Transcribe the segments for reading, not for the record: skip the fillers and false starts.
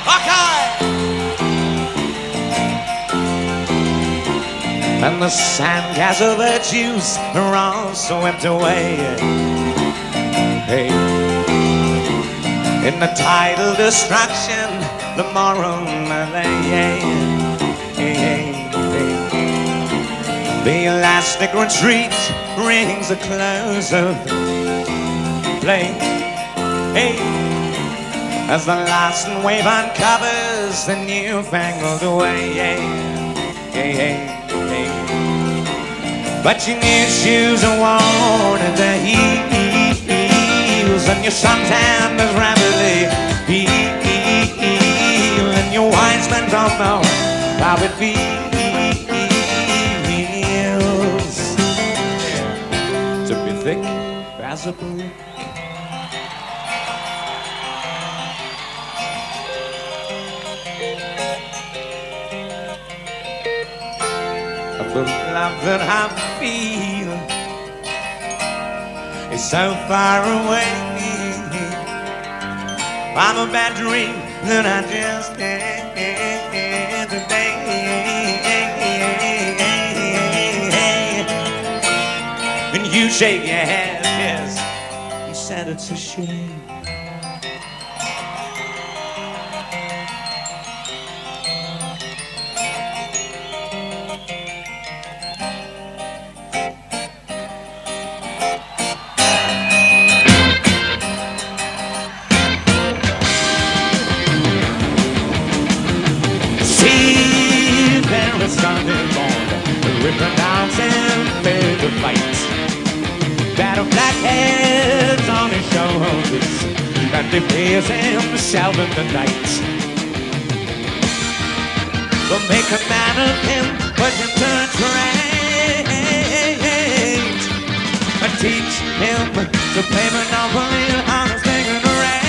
Okay. And the sandcastle virtues are all swept away. Hey, in the tidal destruction, the moral melee. Hey, hey, hey. The elastic retreat rings the close of play. Hey, as the last wave uncovers the newfangled way. Hey, hey. But your new shoes are worn at the heels, and your suntan is rapidly healed, and your wise men don't know how it feels to be thick as a brick. The love that I feel is so far away. I'm a bad dream that I just had today. And you shake your head, yes, you said it's a shame. Sunday morning, we pronounce and fade the fight. Battle black heads on his shoulders, and they face himself in the night. We'll make a man of him, put him to trade, and teach him to play monopoly on his finger to rain.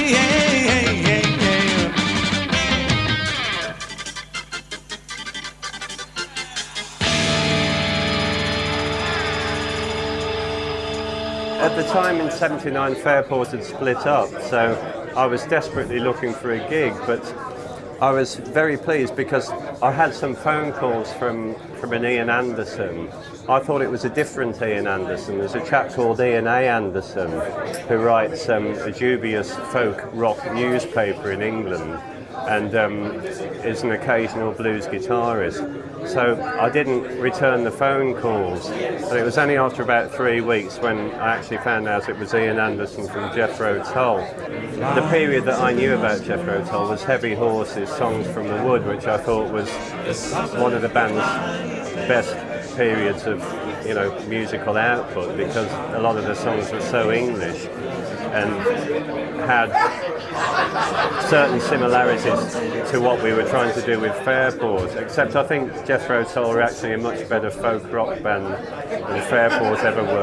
At the time in '79, Fairport had split up, so I was desperately looking for a gig, but I was very pleased because I had some phone calls from an Ian Anderson. I thought it was a different Ian Anderson. There's a chap called Ian A. Anderson who writes a dubious folk rock newspaper in England and is an occasional blues guitarist. So I didn't return the phone calls, but it was only after about 3 weeks when I actually found out it was Ian Anderson from Jethro Tull. The period that I knew about Jethro Tull was Heavy Horses, Songs from the Wood, which I thought was one of the band's best periods of, you know, musical output, because a lot of the songs were so English and had certain similarities to what we were trying to do with Fairport, except I think Jethro Tull were actually a much better folk rock band than Fairport ever were.